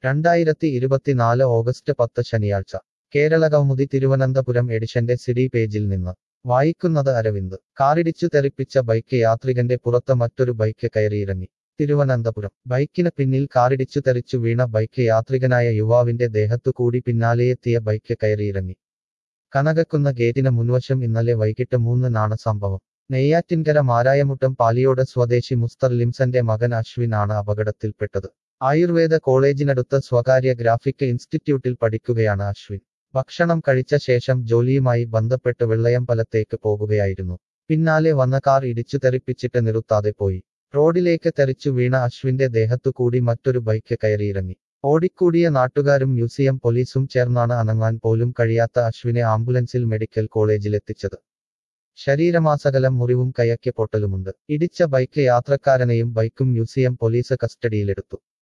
2024 August 10 ശനിയാഴ്ച കേരള കൗമുദി തിരുവനന്തപുരം എഡിഷന്റെ CD പേജിൽ നിന്ന് വായിക്കുന്നത് അരവിന്ദ് കാറിടിച്ചു തെറിപ്പിച്ച ബൈക്ക് യാത്രികന്റെ പുറത്ത് മറ്റൊരു ബൈക്ക് കയറിയിറങ്ങി തിരുവനന്തപുരം ബൈക്കിന് പിന്നിൽ കാറിടിച്ചു തെറിച്ചു വീണ ബൈക്ക് യാത്രികനായ യുവാവിന്റെ ദേഹത്തുകൂടി പിന്നാലെയെത്തിയ ബൈക്ക് കയറിയിറങ്ങി കനകക്കുന്ന ഗേറ്റിന് മുൻവശം ഇന്നലെ വൈകിട്ട് 3-നാണ് സംഭവം നെയ്യാറ്റിൻകര മാരായമുട്ടം പാലിയോട് സ്വദേശി മുസ്തർ ലിംസന്റെ മകൻ അശ്വിൻ ആണ് അപകടത്തിൽപ്പെട്ടത് ആയുർവേദ കോളേജിനടുത്ത് സ്വകാര്യ ഗ്രാഫിക് ഇൻസ്റ്റിറ്റ്യൂട്ടിൽ പഠിക്കുകയാണ് അശ്വിൻ ഭക്ഷണം കഴിച്ച ശേഷം ജോലിയുമായി ബന്ധപ്പെട്ട് വെള്ളയമ്പലത്തേക്ക് പോകുകയായിരുന്നു പിന്നാലെ വന്ന കാർ ഇടിച്ചു തെറിപ്പിച്ചിട്ട് നിർത്താതെ പോയി റോഡിലേക്ക് തെറിച്ചു വീണ അശ്വിന്റെ ദേഹത്തുകൂടി മറ്റൊരു ബൈക്ക് കയറിയിറങ്ങി ഓടിക്കൂടിയ നാട്ടുകാരും മ്യൂസിയം പോലീസും ചേർന്നാണ് അനങ്ങാൻ പോലും കഴിയാത്ത അശ്വിനെ ആംബുലൻസിൽ മെഡിക്കൽ കോളേജിലെത്തിച്ചത് ശരീരമാസകലം മുറിവും കൈയ്ക്ക് പൊട്ടലുമുണ്ട് ഇടിച്ച ബൈക്ക് യാത്രക്കാരനെയും ബൈക്കും മ്യൂസിയം പോലീസ് കസ്റ്റഡിയിലെടുത്തു